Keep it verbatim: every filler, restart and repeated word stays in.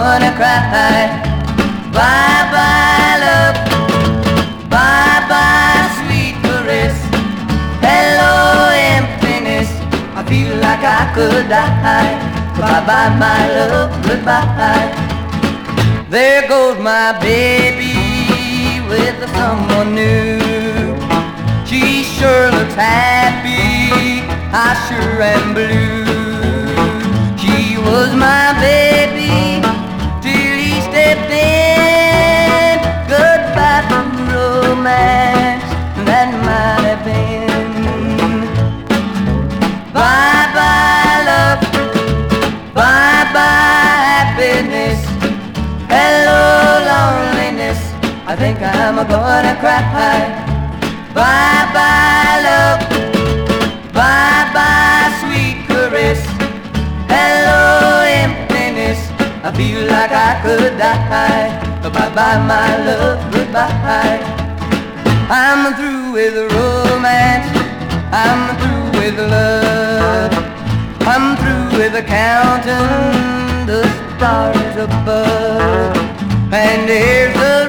gonna cry. Bye bye love, bye bye sweet caress. Hello emptiness, I feel like I could die. Bye bye my love, goodbye. There goes my baby with someone new. She sure looks happy, I sure am blue. She was my baby till he stepped in. Goodbye to romance that might have been. Bye bye love, bye bye happiness. Hello loneliness, I think I'm gonna cry. Bye bye love, bye bye sweet caress. Hello emptiness, I feel like I could die. Bye bye my love, goodbye. I'm through with romance, I'm through with love. I'm through with counting the stars above. And here's the